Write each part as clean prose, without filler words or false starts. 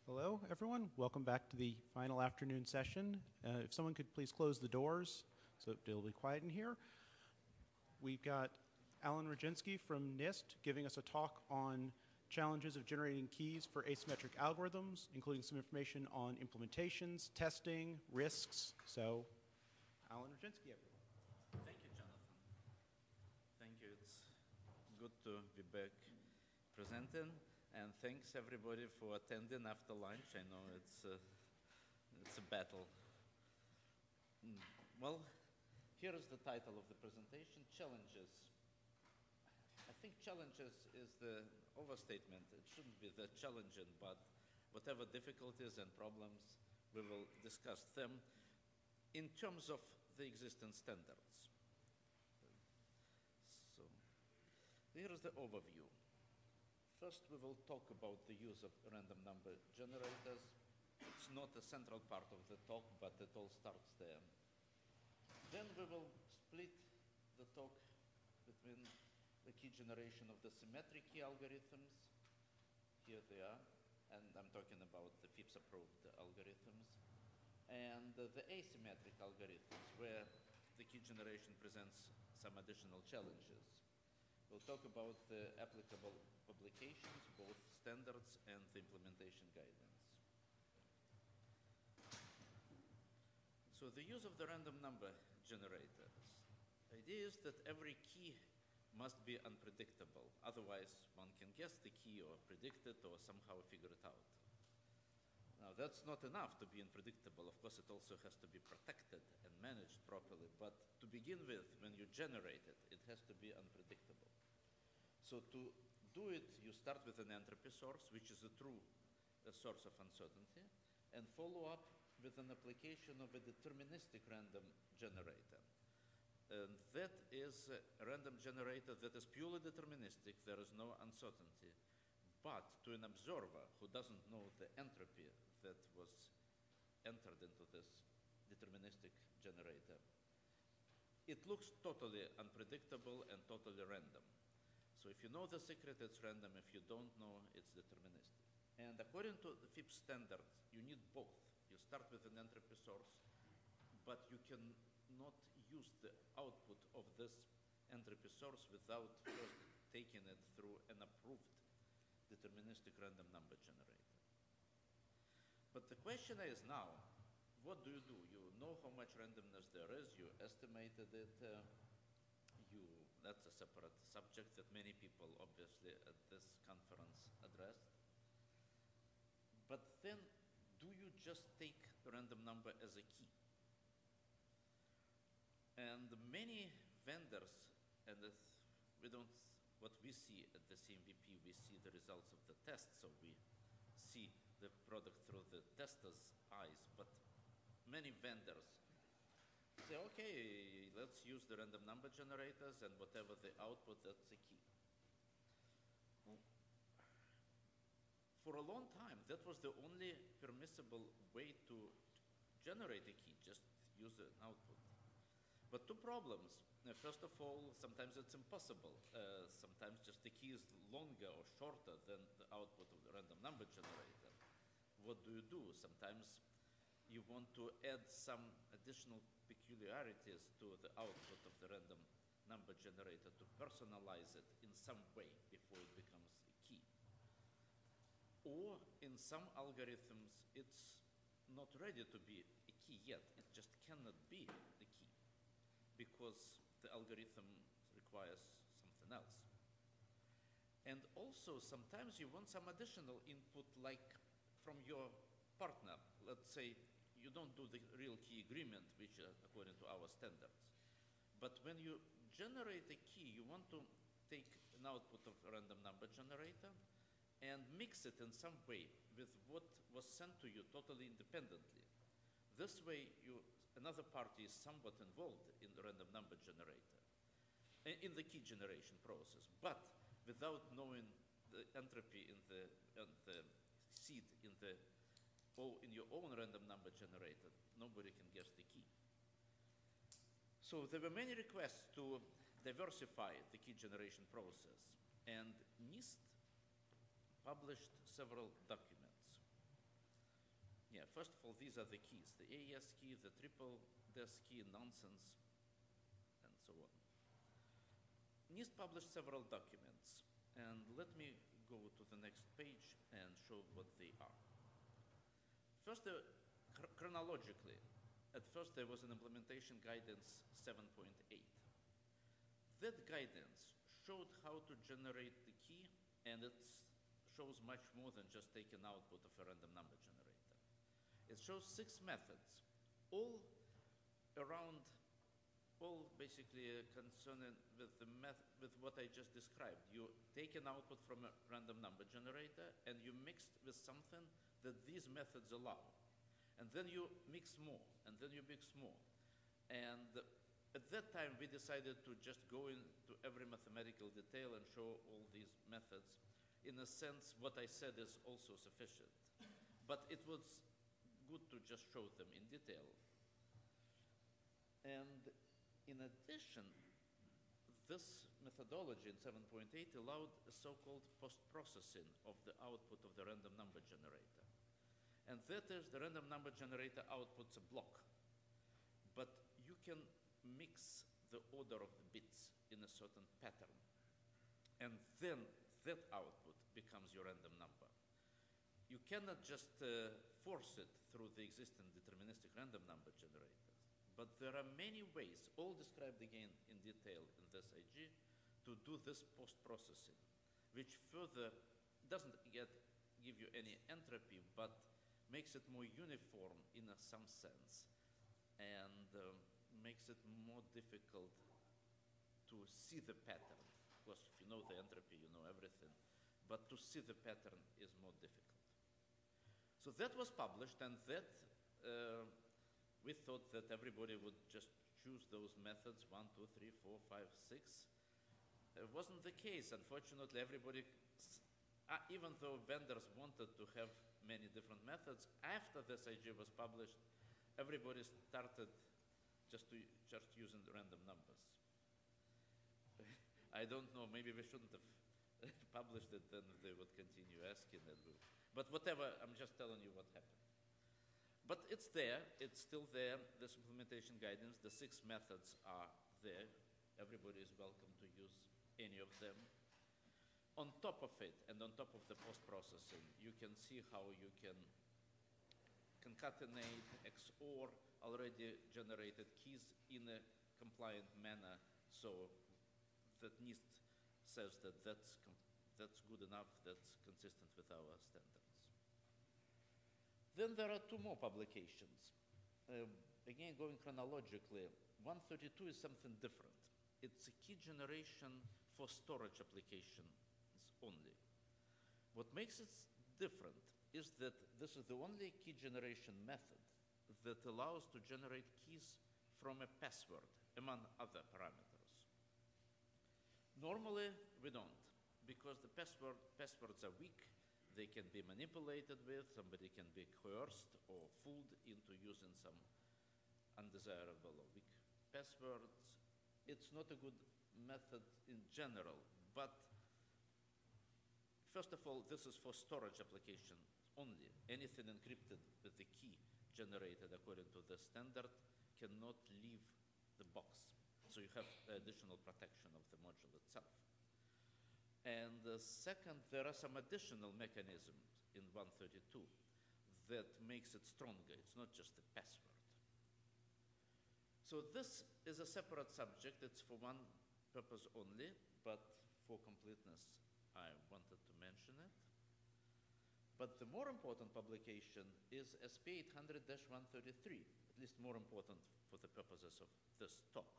Hello, everyone. Welcome back to the final afternoon session. If someone could please close the doors so it'll be quiet in here. We've got Alan Rodzinski from NIST giving us a talk on challenges of generating keys for asymmetric algorithms, including some information on implementations, testing, risks. So, Alan Rodzinski, everyone. Thank you, Jonathan. Thank you. It's good to be back presenting. And thanks everybody for attending after lunch. I know it's a battle. Well, here is the title of the presentation, Challenges. I think challenges is the overstatement. It shouldn't be that challenging, but whatever difficulties and problems, we will discuss them in terms of the existing standards. So here is the overview. First, we will talk about the use of random number generators. It's not a central part of the talk, but it all starts there. Then we will split the talk between the key generation of the symmetric key algorithms. Here they are. And I'm talking about the FIPS approved algorithms. And the asymmetric algorithms, where the key generation presents some additional challenges. We'll talk about the applicable publications, both standards and the implementation guidance. So the use of the random number generators. The idea is that every key must be unpredictable. Otherwise, one can guess the key or predict it or somehow figure it out. Now, that's not enough to be unpredictable. Of course, it also has to be protected and managed properly. But to begin with, when you generate it, it has to be unpredictable. So to do it, you start with an entropy source, which is a true source of uncertainty, and follow up with an application of a deterministic random generator. And that is a random generator that is purely deterministic. There is no uncertainty. But to an observer who doesn't know the entropy that was entered into this deterministic generator, it looks totally unpredictable and totally random. So if you know the secret, it's random. If you don't know, it's deterministic. And according to the FIPS standards, you need both. You start with an entropy source, but you cannot use the output of this entropy source without first taking it through an approved deterministic random number generator. But the question is now, what do? You know how much randomness there is. You estimated it. That's a separate subject that many people obviously at this conference addressed. But then, do you just take the random number as a key? And many vendors, and what we see at the CMVP, we see the results of the test, so we see the product through the tester's eyes, but many vendors say, okay, let's use the random number generators and whatever the output, that's the key. Well, for a long time, that was the only permissible way to generate a key, just use an output. But two problems. First of all, sometimes it's impossible. Sometimes just the key is longer or shorter than the output of the random number generator. What do? Sometimes you want to add some additional peculiarities to the output of the random number generator to personalize it in some way before it becomes a key. Or in some algorithms, it's not ready to be a key yet. It just cannot be the key because the algorithm requires something else. And also, sometimes you want some additional input, like from your partner. Let's say you don't do the real key agreement, which is according to our standards. But when you generate a key, you want to take an output of a random number generator and mix it in some way with what was sent to you totally independently. This way, another party is somewhat involved in the random number generator, in the key generation process, but without knowing the entropy in the seed in your own random number generator, nobody can guess the key. So there were many requests to diversify the key generation process, and NIST published several documents. first of all, these are the keys, the AES key, the triple DES key, nonsense, and so on. NIST published several documents, and let me go to the next page and show what they are. First, chronologically, at first there was an implementation guidance 7.8. That guidance showed how to generate the key, and it shows much more than just taking output of a random number generator. It shows 6 methods, all around, all basically concerning with what I just described. You take an output from a random number generator and you mix with something that these methods allow. And then you mix more, and then you mix more. And at that time, we decided to just go into every mathematical detail and show all these methods. In a sense, what I said is also sufficient. But it was good to just show them in detail. And in addition, this methodology in 7.8 allowed a so-called post-processing of the output of the random number generator. And that is, the random number generator outputs a block. But you can mix the order of the bits in a certain pattern. And then that output becomes your random number. You cannot just force it through the existing deterministic random number generators. But there are many ways, all described again in detail in this IG, to do this post-processing, which further doesn't yet give you any entropy, but makes it more uniform in some sense, and makes it more difficult to see the pattern. Of course, if you know the entropy, you know everything, but to see the pattern is more difficult. So that was published, and that we thought that everybody would just choose those methods, 1, 2, 3, 4, 5, 6. It wasn't the case. Unfortunately, everybody, even though vendors wanted to have many different methods, after this IG was published, everybody started just using the random numbers. I don't know, maybe we shouldn't have published it, then they would continue asking it. But whatever, I'm just telling you what happened. But it's there, it's still there, this implementation guidance, the 6 methods are there. Everybody is welcome to use any of them. On top of it, and on top of the post-processing, you can see how you can concatenate, XOR already generated keys in a compliant manner, so that NIST says that that's good enough, that's consistent with our standards. Then there are 2 more publications. Again, going chronologically, 132 is something different. It's a key generation for storage applications only. What makes it different is that this is the only key generation method that allows to generate keys from a password, among other parameters. Normally, we don't, because the passwords are weak. They can be manipulated with, somebody can be coerced or fooled into using some undesirable or weak passwords. It's not a good method in general, but first of all, this is for storage applications only. Anything encrypted with the key generated according to the standard cannot leave the box. So you have additional protection of the module itself. And second, there are some additional mechanisms in 132 that makes it stronger. It's not just a password. So this is a separate subject. It's for one purpose only, but for completeness, I wanted to mention it. But the more important publication is SP 800-133, at least more important for the purposes of this talk.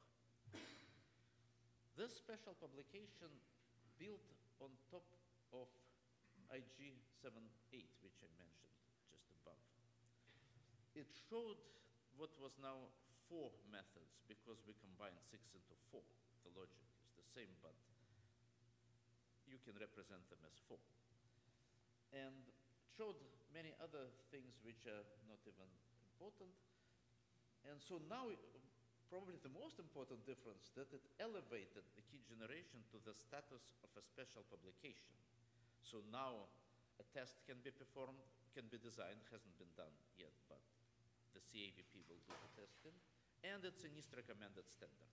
This special publication built on top of IG 7.8, which I mentioned just above. It showed what was now 4 methods, because we combined 6 into 4. The logic is the same, but you can represent them as 4. And showed many other things which are not even important. And so now, probably the most important difference, that it elevated the key generation to the status of a special publication. So now a test can be performed can be designed, hasn't been done yet, but the CAVP will do the testing, and it's a NIST recommended standard.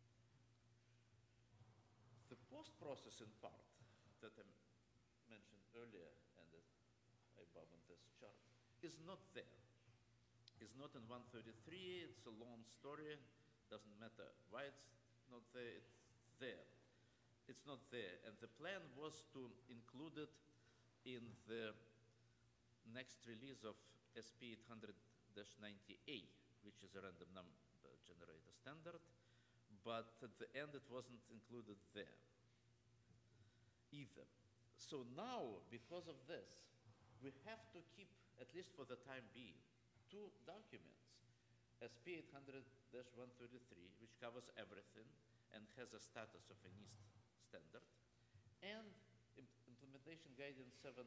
The post-processing part that I mentioned earlier and that I bob on this chart is not there. It's not in 133, it's a long story, doesn't matter why it's not there, it's there. It's not there, and the plan was to include it in the next release of SP 800-90A, which is a random number generator standard, but at the end it wasn't included there either. So now, because of this, we have to keep, at least for the time being, two documents, SP 800-133, which covers everything and has a status of a NIST standard, and Implementation Guidance 7.8,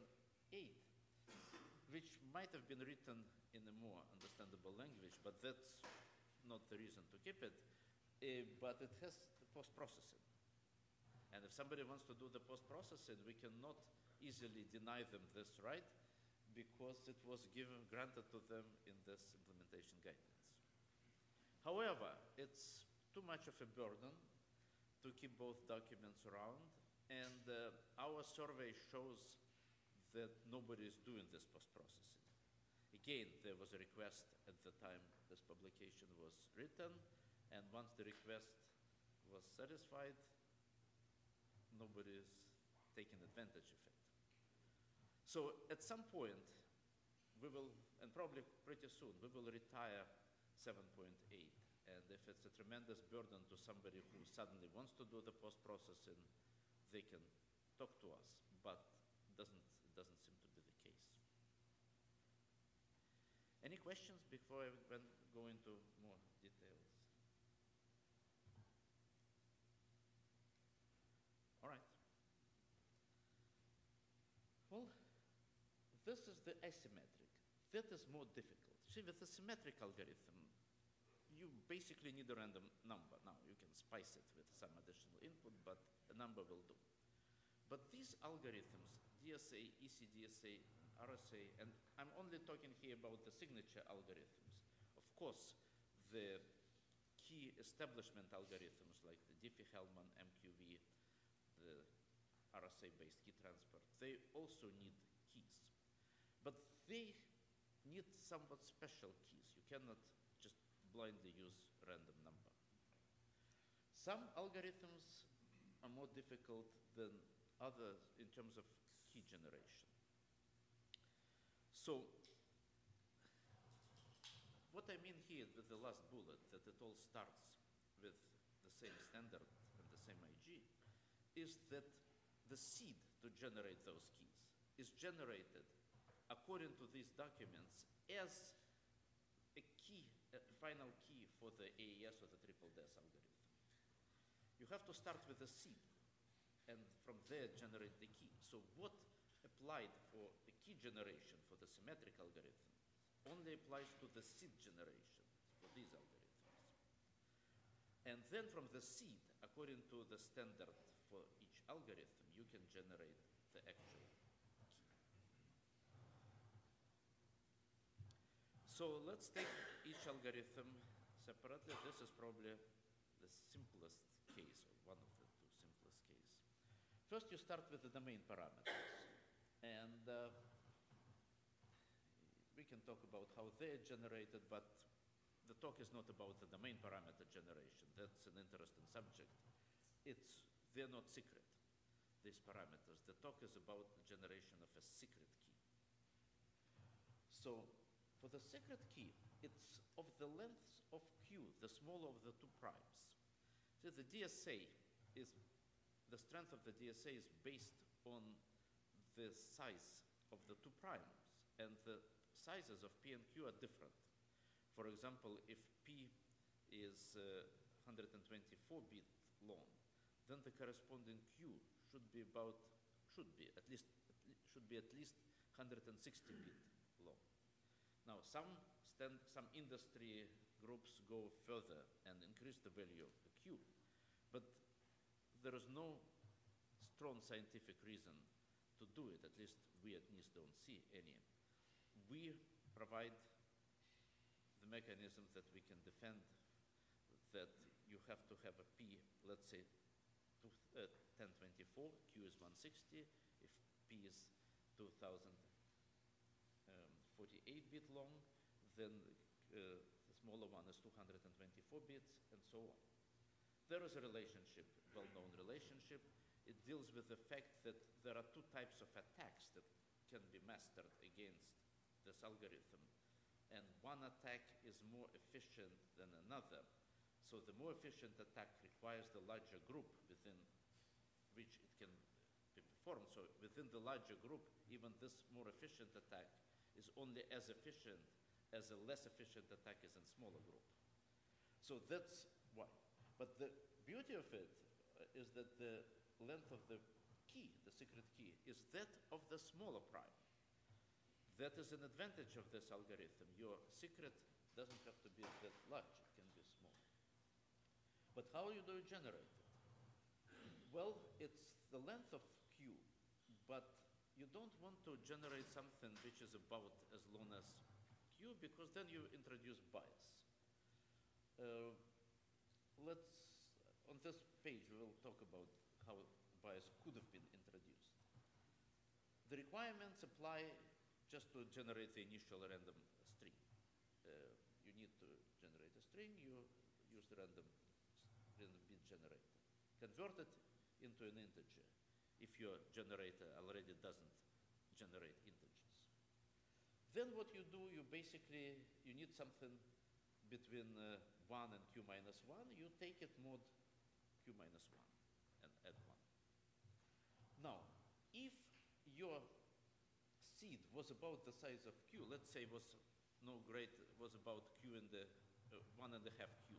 which might have been written in a more understandable language, but that's not the reason to keep it, but it has the post-processing. And if somebody wants to do the post-processing, we cannot easily deny them this right because it was granted to them in this implementation guidance. However, it's too much of a burden to keep both documents around, and our survey shows that nobody is doing this post-processing. Again, there was a request at the time this publication was written, and once the request was satisfied, nobody is taking advantage of it. So at some point, we will, and probably pretty soon, we will retire 7.8. And if it's a tremendous burden to somebody who suddenly wants to do the post-processing, they can talk to us, but it doesn't seem to be the case. Any questions before I go into more details? All right. Well, this is the asymmetric. That is more difficult. See, with the symmetric algorithm, you basically need a random number. Now, you can spice it with some additional input, but a number will do. But these algorithms, DSA, ECDSA, RSA, and I'm only talking here about the signature algorithms. Of course, the key establishment algorithms like the Diffie-Hellman, MQV, the RSA-based key transfer, they also need keys. But they need somewhat special keys. You cannot just blindly use random number. Some algorithms are more difficult than others in terms of key generation. So what I mean here with the last bullet, that it all starts with the same standard and the same IG, is that the seed to generate those keys is generated according to these documents as a key, a final key for the AES or the triple DES algorithm. You have to start with the seed and from there generate the key. So what applied for the key generation for the symmetric algorithm only applies to the seed generation for these algorithms. And then from the seed, according to the standard for each algorithm, you can generate the actual key. So let's take each algorithm separately. This is probably the simplest case, or one of the two simplest cases. First, you start with the domain parameters. And we can talk about how they're generated, but the talk is not about the domain parameter generation. That's an interesting subject. They're not secret, these parameters. The talk is about the generation of a secret key. So for the secret key, it's of the length of Q, the smaller of the two primes. So the DSA is, the strength of the DSA is based on the size of the two primes, and the sizes of P and Q are different. For example, if P is 124-bit long, then the corresponding Q should be at least 160-bit long. Now, some industry groups go further and increase the value of the Q, but there is no strong scientific reason to do it. At least we at NIST don't see any. provide the mechanism that we can defend that you have to have a P, let's say 1024, Q is 160. If P is 2048-bit long, then the smaller one is 224 bits, and so on. There is a relationship, well-known relationship. It deals with the fact that there are two types of attacks that can be mastered against this algorithm. And one attack is more efficient than another. So the more efficient attack requires the larger group within which it can be performed. So within the larger group, even this more efficient attack is only as efficient as a less efficient attack is in smaller group. So that's why. But the beauty of it is that the length of the key, the secret key, is that of the smaller prime. That is an advantage of this algorithm. Your secret doesn't have to be that large, it can be small. But how do you generate it? Well, it's the length of Q, but you don't want to generate something which is about as long as Q, because then you introduce bias. On this page, we will talk about how bias could have been introduced. The requirements apply just to generate the initial random string. You need to generate a string, you use the random bit generator. Convert it into an integer if your generator already doesn't generate integers. Then what you do, you need something between 1 and Q minus 1. You take it mod Q minus 1 and add 1. Now, if your seed was about the size of Q, let's say was about Q in the 1.5 Q,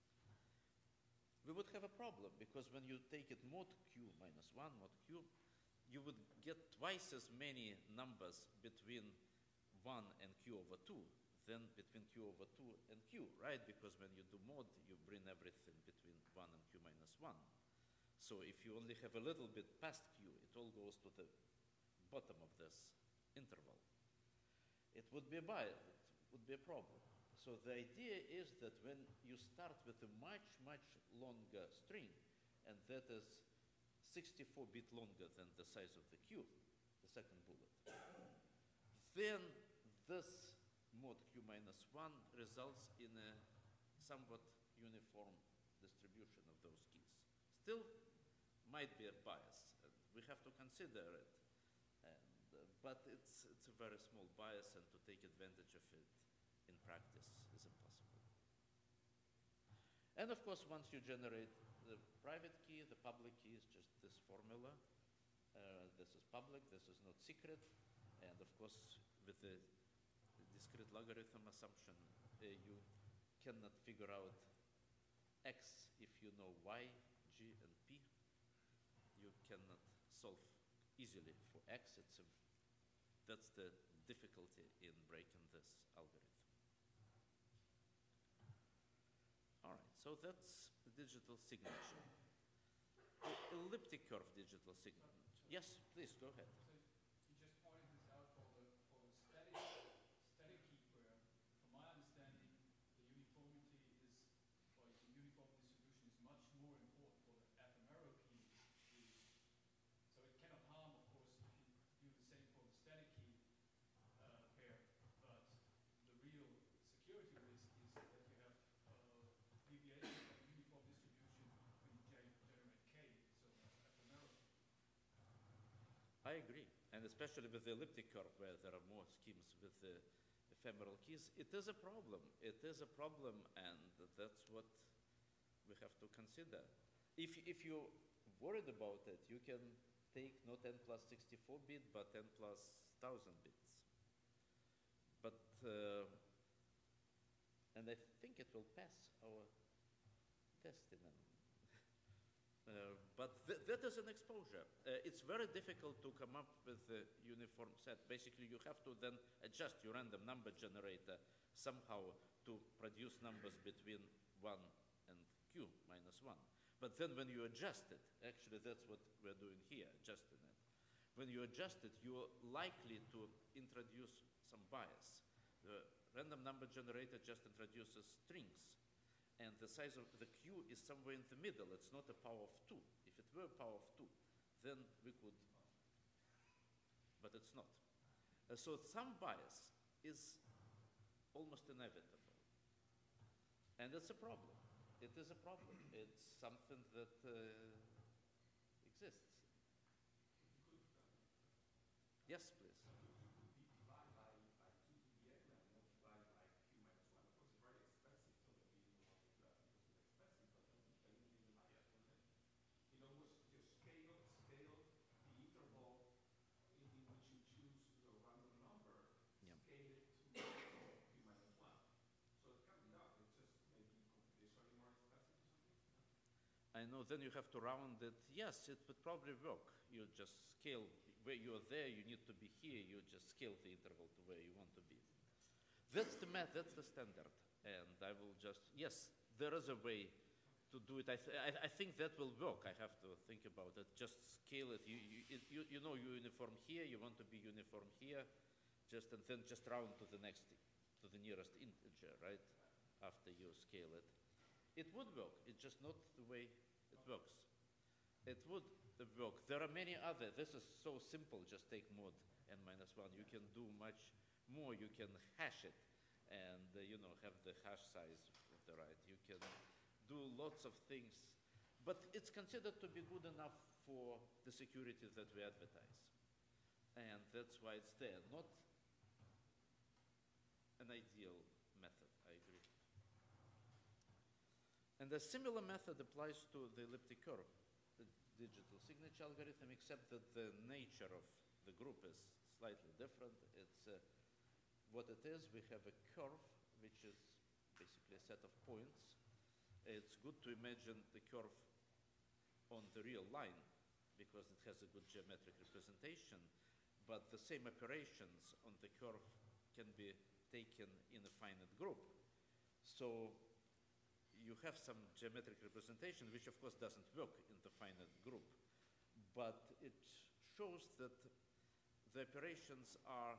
we would have a problem, because when you take it mod Q minus 1, mod Q, you would get twice as many numbers between 1 and Q over 2 than between Q over 2 and Q, right? Because when you do mod, you bring everything between 1 and Q minus 1. So if you only have a little bit past Q, it all goes to the bottom of this interval. It would be a bias, it would be a problem. So the idea is that when you start with a much, much longer string, and that is 64-bit longer than the size of the Q, the second bullet, then this mod Q minus 1 results in a somewhat uniform distribution of those keys. Still might be a bias, and we have to consider it. But it's a very small bias, and to take advantage of it in practice is impossible. And of course, once you generate the private key, the public key is just this formula. This is public, this is not secret. And of course, with the discrete logarithm assumption, you cannot figure out x if you know y, g, and p. You cannot solve easily for x. That's the difficulty in breaking this algorithm. All right, so that's the digital signature. The elliptic curve digital signature. Yes, please, go ahead. So you just pointed this out for the static key, where, from my understanding, the uniformity is, or the uniform distribution is much more important for the ephemeral key. So it cannot harm, of course, if you do the same for the static key pair, but the real security risk is that you have deviation from uniform distribution when you generate K, so ephemeral. I agree, and especially with the elliptic curve, where there are more schemes with the ephemeral keys, it is a problem. It is a problem, and that's what we have to consider. If you're worried about it, you can take not n plus 64-bit, but n plus 1000 bits. But, and I think it will pass our testing. But that is an exposure. It's very difficult to come up with a uniform set. Basically, you have to then adjust your random number generator somehow to produce numbers between 1 and Q minus 1. But then when you adjust it, actually that's what we're doing here, adjusting it. When you adjust it, you're likely to introduce some bias. The random number generator just introduces strings, and the size of the Q is somewhere in the middle. It's not a power of 2. If it were a power of 2, then we could, but it's not. So some bias is almost inevitable. And it's a problem. It is a problem. It's something that exists. Yes, please. I know, then you have to round it. Yes, it would probably work. You just scale where you're there, you need to be here, you just scale the interval to where you want to be. That's the math, that's the standard. And I will just, yes, there is a way to do it. I think that will work. I have to think about it. Just scale it. You know you're uniform here, you want to be uniform here, just and then just round to the next, to the nearest integer, right? After you scale it. It would work. It's just not the way it works. It would work. There are many other. This is so simple. Just take mod n-1. You can do much more. You can hash it and have the hash size of the right. You can do lots of things, but it's considered to be good enough for the security that we advertise, and that's why it's there. Not an ideal method. I agree. And a similar method applies to the elliptic curve, the digital signature algorithm, except that the nature of the group is slightly different. It's what it is. We have a curve, which is basically a set of points. It's good to imagine the curve on the real line because it has a good geometric representation, but the same operations on the curve can be taken in a finite group. So you have some geometric representation, which of course doesn't work in the finite group, but it shows that the operations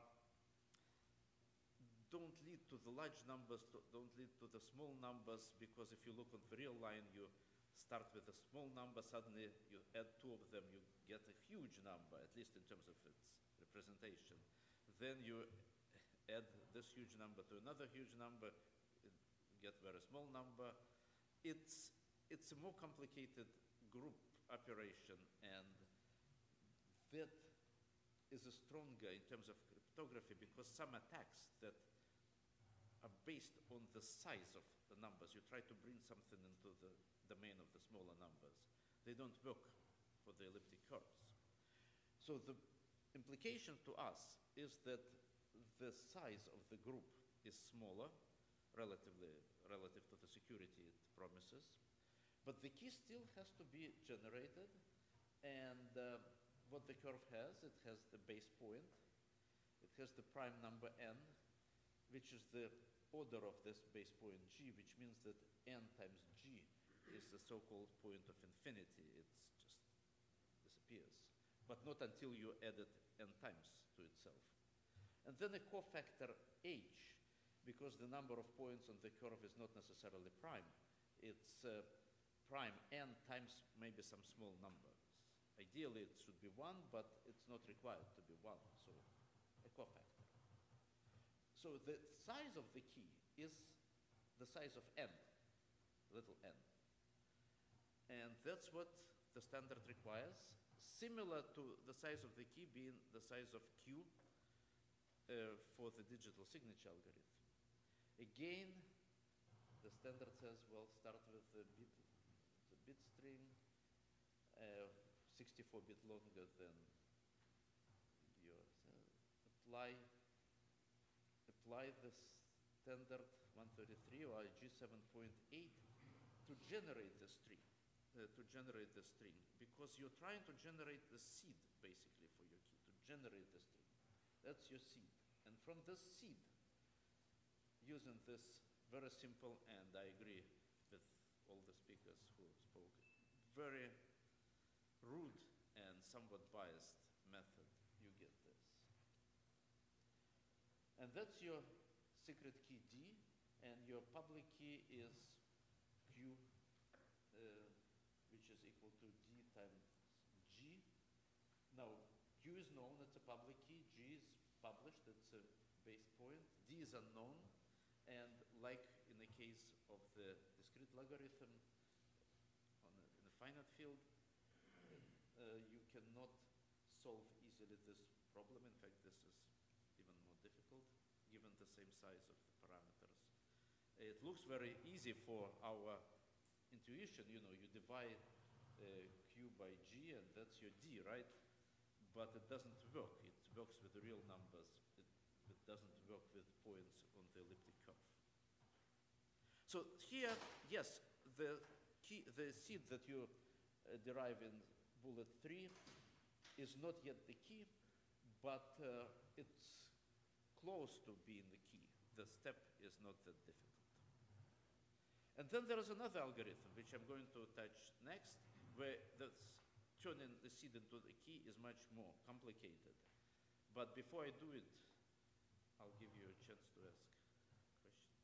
don't lead to the large numbers, don't lead to the small numbers, because if you look on the real line, you start with a small number, suddenly you add 2 of them, you get a huge number, at least in terms of its representation. Then you add this huge number to another huge number, get very small number. It's a more complicated group operation, and that is stronger in terms of cryptography because some attacks that are based on the size of the numbers, you try to bring something into the domain of the smaller numbers, they don't work for the elliptic curves. So the implication to us is that the size of the group is smaller relative to the security it promises, but the key still has to be generated, and what the curve has, it has the base point, it has the prime number n, which is the order of this base point g, which means that n times g is the so-called point of infinity. It just disappears, but not until you add it n times to itself. And then a cofactor h, because the number of points on the curve is not necessarily prime. It's prime n times maybe some small numbers. Ideally, it should be 1, but it's not required to be 1, so a cofactor. So the size of the key is the size of n, little n. And that's what the standard requires, similar to the size of the key being the size of q for the digital signature algorithm. Again, the standard says, well, start with the bit string, 64-bit longer than yours. Apply the standard 133 or G7.8 to generate the string. Because you're trying to generate the seed, basically, for your key, to generate the string. That's your seed. And from this seed, using this very simple, and I agree with all the speakers who spoke, very rude and somewhat biased method, you get this. And that's your secret key D, and your public key is Q, which is equal to D times G. Now, Q is known, it's a public key, G is published, it's a base point, D is unknown, and like in the case of the discrete logarithm in a finite field, you cannot solve easily this problem. In fact, this is even more difficult given the same size of the parameters. It looks very easy for our intuition, you divide Q by G and that's your D, right? But it doesn't work. It works with the real numbers. It doesn't work with points on the elliptic curve. So here, yes, the seed that you derive in bullet 3 is not yet the key, but it's close to being the key. The step is not that difficult. And then there is another algorithm, which I'm going to touch next, where turning the seed into the key is much more complicated. But before I do it, I'll give you a chance to ask questions.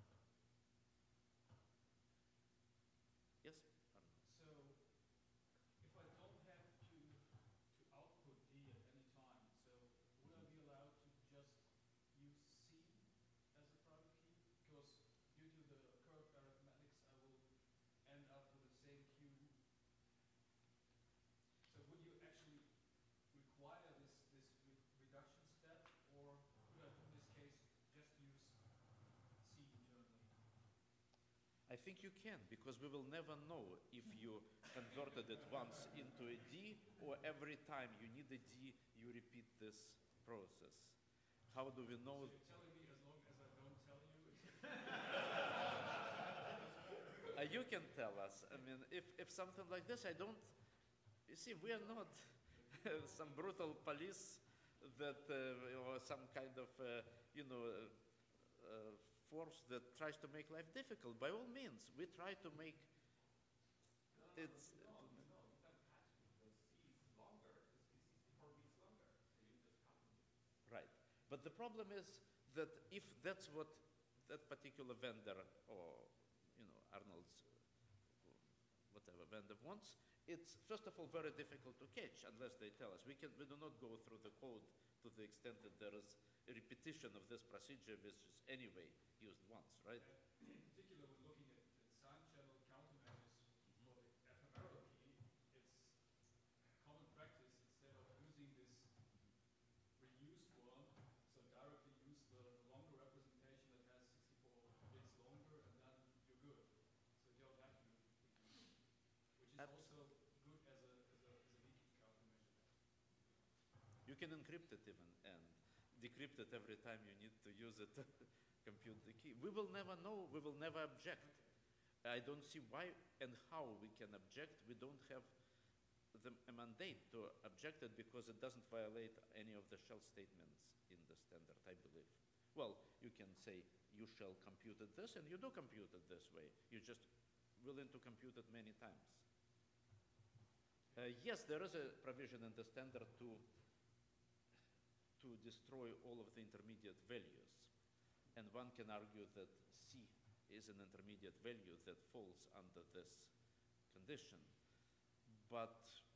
Yes? So if I don't have to output D at any time, so would I be allowed to just use C as a private key? Because due to the curved arithmetics, I will end up with the same Q. So would you actually require this reduction step, or could I, in this case, just use C internally? I think you can, because we will never know if you converted it once into a D, or every time you need a D, you repeat this process. How do we know? So you're telling me as long as I don't tell you, You can tell us. I mean, if something like this, I don't. You see, we are not some brutal police that, or some kind of, force that tries to make life difficult. By all means, we try to make it. Right. But the problem is that if that's what that particular vendor or, Arnold's whatever vendor wants, it's first of all very difficult to catch unless they tell us. We do not go through the code to the extent that there is a repetition of this procedure, which is anyway used once, right? in particular, when looking at sign channel countermeasures for the ephemeral key, it's common practice instead of using this reused one, so directly use the longer representation that has 64 bits longer, and then you're good. So you don't have to reuse, which is also good as a leakage countermeasure. You can encrypt it even and decrypt it every time you need to use it to compute the key. We will never know. We will never object. I don't see why and how we can object. We don't have a mandate to object it because it doesn't violate any of the shell statements in the standard, I believe. Well, you can say you shall compute it this, and you do compute it this way. You're just willing to compute it many times. Yes, there is a provision in the standard to destroy all of the intermediate values. And one can argue that C is an intermediate value that falls under this condition. But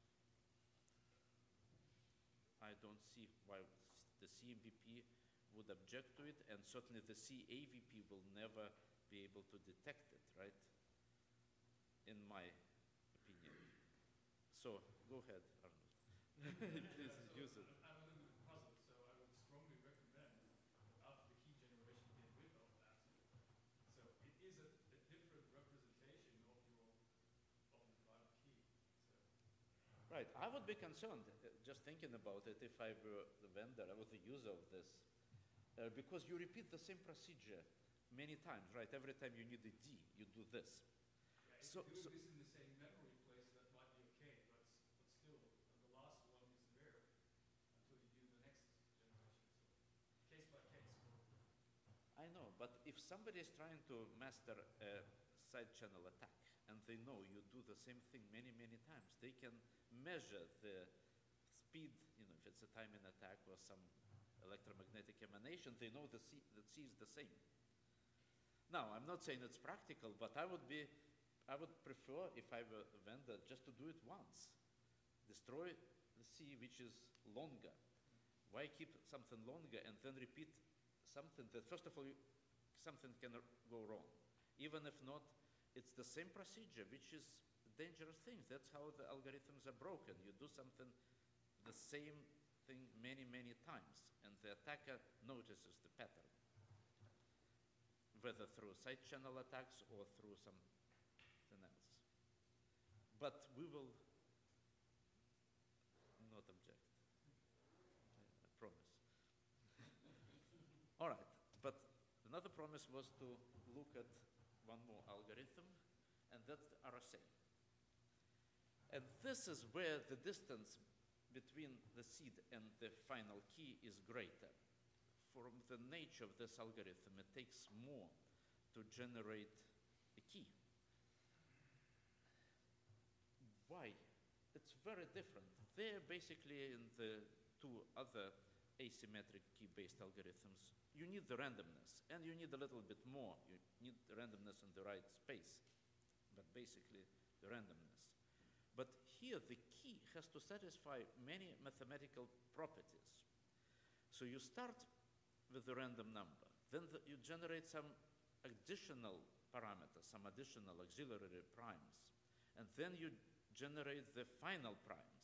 I don't see why the CMPP would object to it, and certainly the CAVP will never be able to detect it, right? In my opinion. So, go ahead, Arnold. Please use it. I'm a little bit puzzled, so I would strongly recommend, after the key generation, get rid of that. So it is a different representation of the private key. So. Right, I would be concerned, just thinking about it, if I were the vendor, I was the user of this, because you repeat the same procedure many times, right? Every time you need a D, you do this. Yeah, if you do this in the same memory place, that might be okay, but still, the last one is there until you do the next generation. So case by case. I know, but if somebody is trying to master a side channel attack, and they know you do the same thing many, many times, they can measure the speed, if it's a timing attack or some electromagnetic emanation, they know that C is the same. Now, I'm not saying it's practical, but I would prefer, if I were a vendor, just to do it once. Destroy the C which is longer. Why keep something longer and then repeat something that, first of all, something can go wrong. Even if not, it's the same procedure, which is a dangerous thing. That's how the algorithms are broken. You do something, the same thing many, many times, and the attacker notices the pattern, whether through side channel attacks or through something else. But we will not object. I promise. All right, but another promise was to look at one more algorithm, and that's the RSA. And this is where the distance between the seed and the final key is greater. From the nature of this algorithm, it takes more to generate a key. Why? It's very different. They're basically in the two other asymmetric key-based algorithms. You need the randomness, and you need a little bit more. You need the randomness in the right space, but basically the randomness. But here, the key has to satisfy many mathematical properties. So you start with the random number. Then you generate some additional parameters, some additional auxiliary primes. And then you generate the final primes.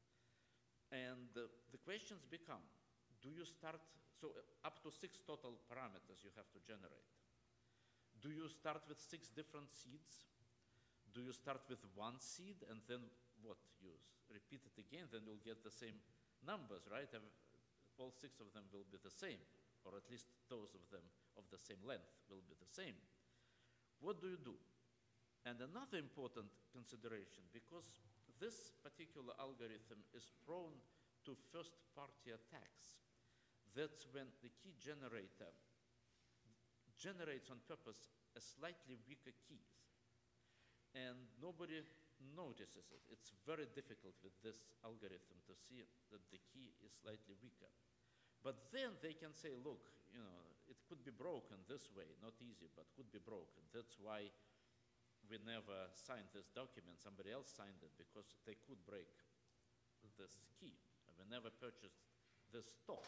And the questions become, do you start, so up to 6 total parameters you have to generate. Do you start with 6 different seeds? Do you start with 1 seed and then what? You repeat it again, then you'll get the same numbers, right? All 6 of them will be the same, or at least those of them of the same length will be the same. What do you do? And another important consideration, because this particular algorithm is prone to first-party attacks. That's when the key generator generates on purpose a slightly weaker key. And nobody notices it. It's very difficult with this algorithm to see that the key is slightly weaker. But then they can say, look, you know, it could be broken this way, not easy, but could be broken. That's why we never signed this document. Somebody else signed it because they could break this key. We never purchased this stock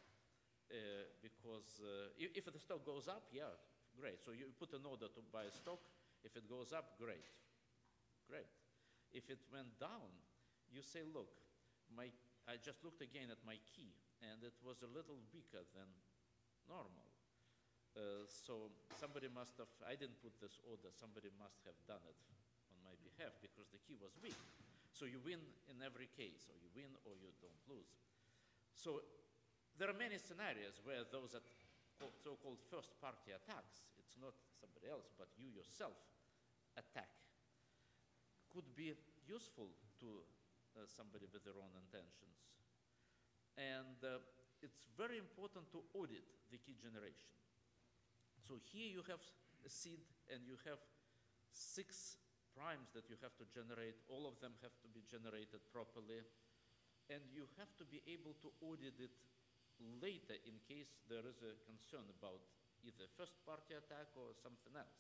because if the stock goes up, yeah, great. So you put an order to buy a stock. If it goes up, great. If it went down, you say, look, I just looked again at my key, and it was a little weaker than normal. So somebody must have, I didn't put this order, somebody must have done it on my behalf because the key was weak. So you win in every case, or you win or you don't lose. So there are many scenarios where those so-called first-party attacks, it's not somebody else, but you yourself attack, could be useful to somebody with their own intentions. And it's very important to audit the key generation. So here you have a seed and you have 6 primes that you have to generate. All of them have to be generated properly. And you have to be able to audit it later in case there is a concern about either first-party attack or something else.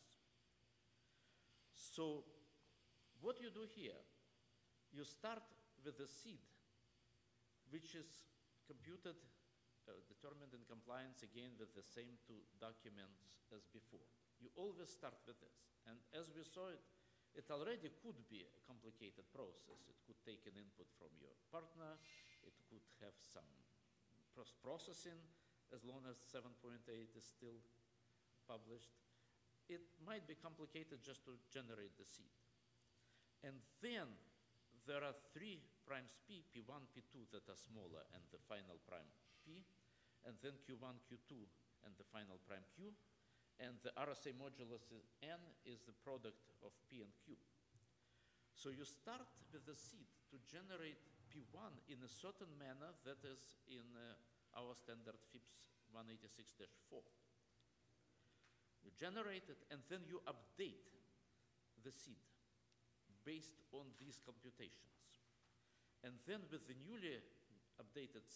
So what you do here, you start with the seed, which is computed, determined in compliance again with the same 2 documents as before. You always start with this. And as we saw it, it already could be a complicated process. It could take an input from your partner. It could have some post-processing, as long as 7.8 is still published. It might be complicated just to generate the seed. And then there are 3 primes P, P1, P2 that are smaller, and the final prime P, and then Q1, Q2, and the final prime Q, and the RSA modulus N is the product of P and Q. So you start with the seed to generate P1 in a certain manner that is in our standard FIPS 186-4. You generate it, and then you update the seed based on these computations. And then with the newly updated seed,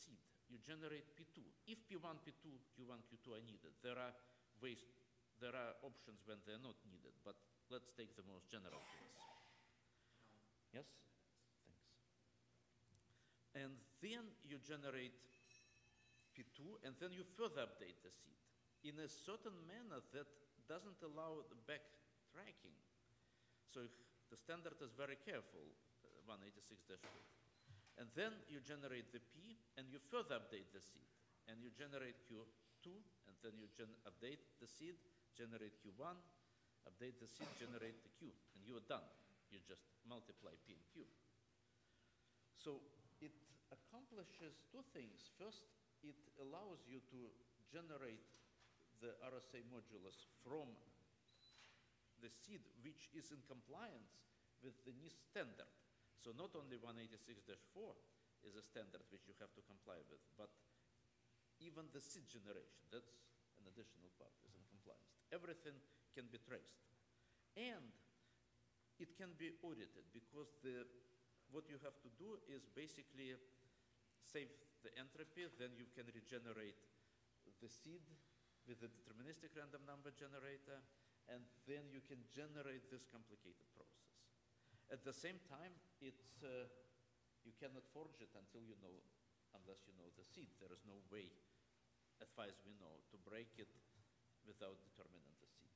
you generate P2. If P1, P2, Q1, Q2 are needed, there are options when they're not needed, but let's take the most general case. Yes? Thanks. And then you generate P2, and then you further update the seed in a certain manner that doesn't allow the backtracking. So the standard is very careful, 186-4. And then you generate the P, and you further update the seed. And you generate Q2, and then you update the seed, generate Q1, update the seed, generate the Q, and you are done. You just multiply P and Q. So it accomplishes two things. First, it allows you to generate the RSA modulus from the seed which is in compliance with the NIST standard. So not only 186-4 is a standard which you have to comply with, but even the seed generation, that's an additional part, is in compliance. Everything can be traced. And it can be audited because what you have to do is basically save the entropy, then you can regenerate the seed with a deterministic random number generator, and then you can generate this complicated process. At the same time, you cannot forge it unless you know the seed. There is no way, as far as we know, to break it without determining the seed.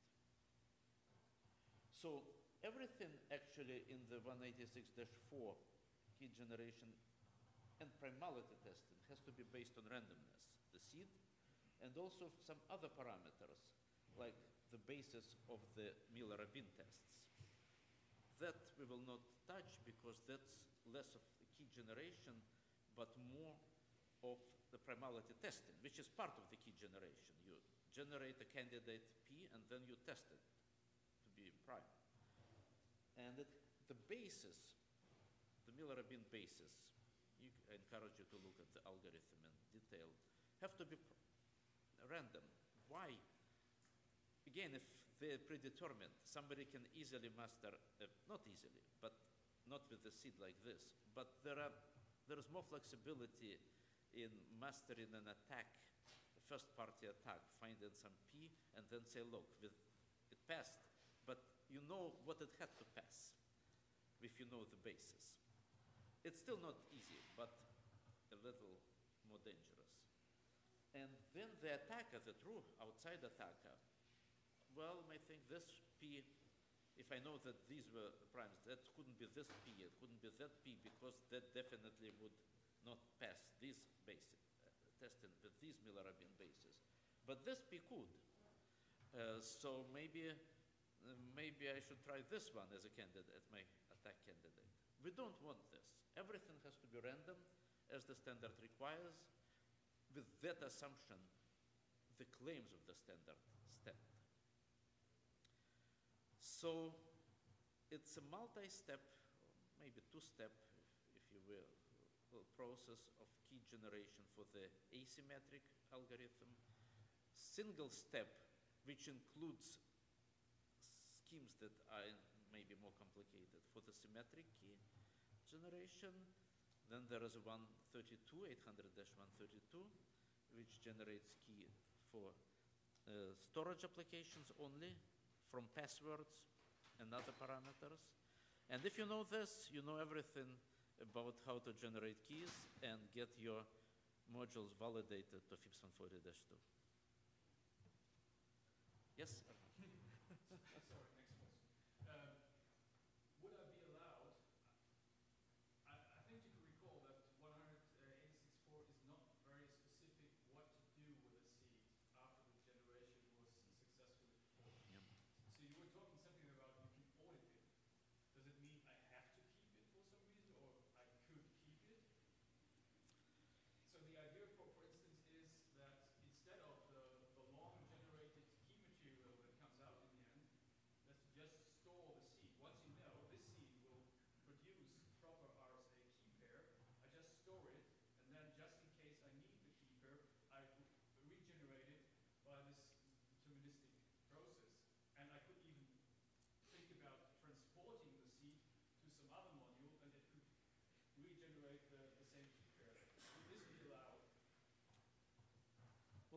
So everything actually in the 186-4 key generation and primality testing has to be based on randomness, the seed, and also some other parameters, like the basis of the Miller-Rabin tests. That we will not touch because that's less of the key generation, but more of the primality testing, which is part of the key generation. You generate a candidate P, and then you test it to be prime. And the basis, the Miller-Rabin basis, I encourage you to look at the algorithm in detail, have to be random. Why? Again, if they're predetermined, somebody can easily master, not easily, but not with the seed like this, but there is more flexibility in mastering an attack, a first-party attack, finding some P, and then say, look, it passed, but you know what it had to pass if you know the basis. It's still not easy, but a little more dangerous. And then the attacker, the true outside attacker, well, I think this P, if I know that these were primes, that couldn't be this P, it couldn't be that P, because that definitely would not pass this basic testing with these Miller-Rabin bases. But this P could. So maybe I should try this one as a candidate, as my attack candidate. We don't want this. Everything has to be random, as the standard requires. With that assumption, the claims of the standard stand. So it's a multi-step, maybe two-step, if you will, process of key generation for the asymmetric algorithm. Single step, which includes schemes that are maybe more complicated for the symmetric key generation. Then there is 132, 800-132, which generates key for storage applications only from passwords and other parameters. And if you know this, you know everything about how to generate keys and get your modules validated to FIPS 140-2. Yes? Sorry, next question. Would I be allowed, I think you can recall that 186.4 is not very specific what to do with a seed after the generation was successfully performed. Yeah. So you were talking something about you can audit it. Does it mean I have to keep it for some reason, or I could keep it? So the idea, for instance, is that instead of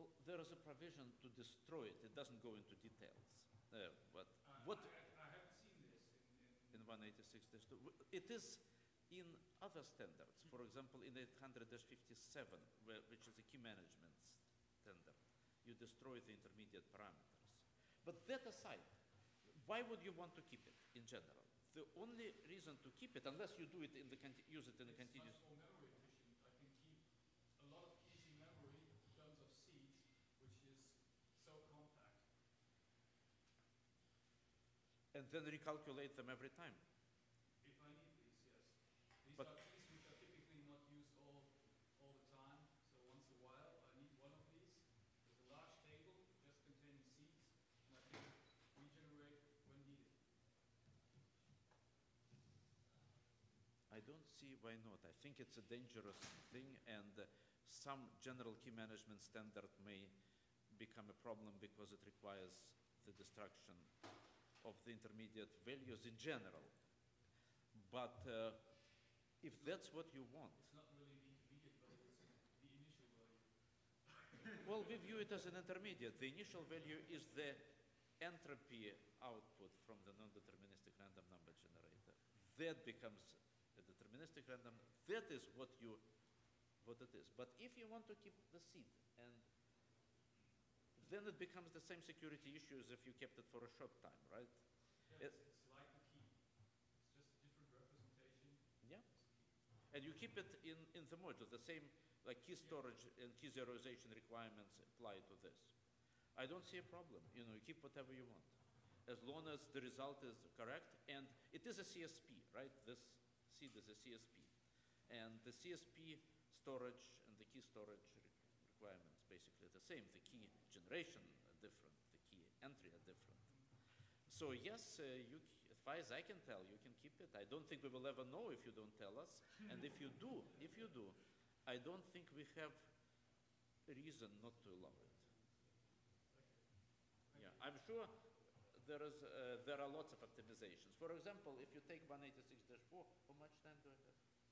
Well, there is a provision to destroy it. It doesn't go into details. But what I haven't seen this in 186-2, it is in other standards. For example, in 800-57, which is a key management standard, you destroy the intermediate parameters. But that aside, why would you want to keep it in general? The only reason to keep it, unless you do it in the use it in the continuous. It's much more memory efficient. I can keep a lot of keys in memory in terms of seeds, which is so compact. And then recalculate them every time. If I need these, yes. These But are keys which are typically not used all the time. So once in a while, I need one of these. There's a large table just containing seeds, and I can regenerate when needed. I don't see why not. I think it's a dangerous thing, and some general key management standard may become a problem because it requires the destruction of the intermediate values in general. But if that's what you want. It's not really the intermediate value, it's the initial value. Well, we view it as an intermediate. The initial value is the entropy output from the non-deterministic random number generator. That becomes a deterministic random. That is what it is. But if you want to keep the seed, and then it becomes the same security issue as if you kept it for a short time, right? Yeah, it's like the key. It's just a different representation. Yeah. And you keep it in the module, the same like key storage and key zeroization requirements apply to this. I don't see a problem. You keep whatever you want, as long as the result is correct. And it is a CSP, right? This seed is a CSP. And the CSP storage and the key storage requirements basically the same. The key generation are different. The key entry are different. So yes, as far as I can tell, you can keep it. I don't think we will ever know if you don't tell us. And if you do, I don't think we have a reason not to allow it. Yeah, I'm sure there are lots of optimizations. For example, if you take 186-4, how much time do I have?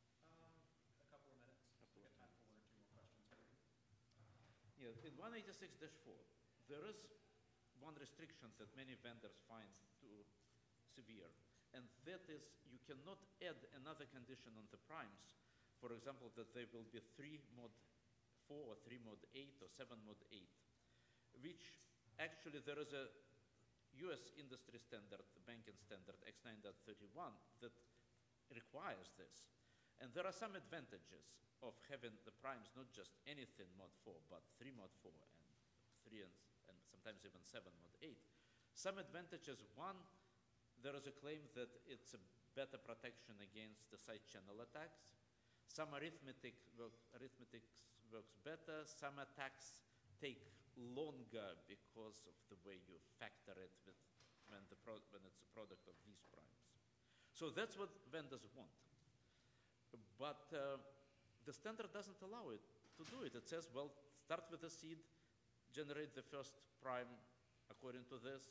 A couple of minutes. We got time for one or two more questions, maybe. Yeah, in 186-4, there is one restriction that many vendors find too severe, and that is you cannot add another condition on the primes. For example, that there will be 3 mod 4 or 3 mod 8 or 7 mod 8, which actually there is a US industry standard, the banking standard X9.31, that requires this. And there are some advantages of having the primes not just anything mod 4, but 3 mod 4 and 3 and sometimes even 7 mod 8. Some advantages: one, there is a claim that it's a better protection against the side channel attacks. Some arithmetic works better. Some attacks take longer because of the way you factor it when it's a product of these primes. So that's what vendors want. But the standard doesn't allow it to do it. It says, well, start with a seed, generate the first prime according to this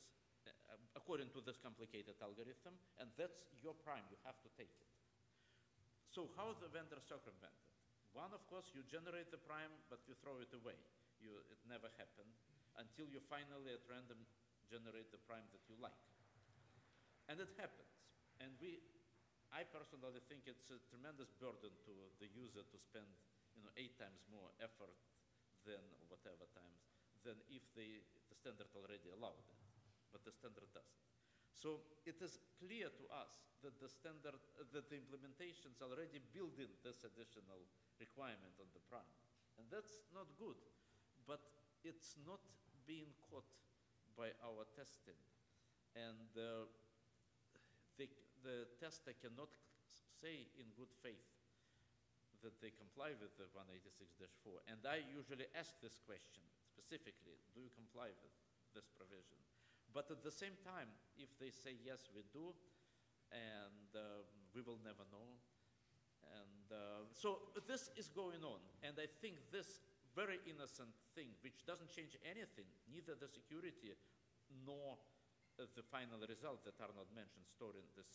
complicated algorithm, and that's your prime. You have to take it. So how the vendor circumvent it? One, of course, you generate the prime, but you throw it away. It never happened until you finally at random generate the prime that you like. And it happens. And I personally think it's a tremendous burden to the user to spend 8 times more effort than whatever times than if the standard already allowed it. But the standard doesn't. So it is clear to us that the implementations already build in this additional requirement on the prime. And that's not good. But it's not being caught by our testing. And the tester cannot say in good faith that they comply with the 186-4. And I usually ask this question specifically: do you comply with this provision? But at the same time, if they say yes, we do, and we will never know. And so this is going on. And I think this very innocent thing, which doesn't change anything, neither the security nor the final result that Arnold mentioned, storing the